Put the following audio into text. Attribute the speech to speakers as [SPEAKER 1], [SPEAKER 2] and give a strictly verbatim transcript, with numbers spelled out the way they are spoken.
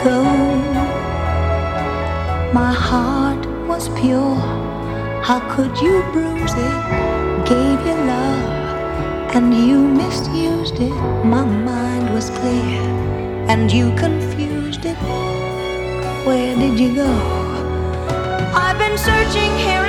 [SPEAKER 1] go. My heart was pure, how could you bruise it? Gave you love and you misused it. My mind was clear and you confused it. Where did you go? I've been searching here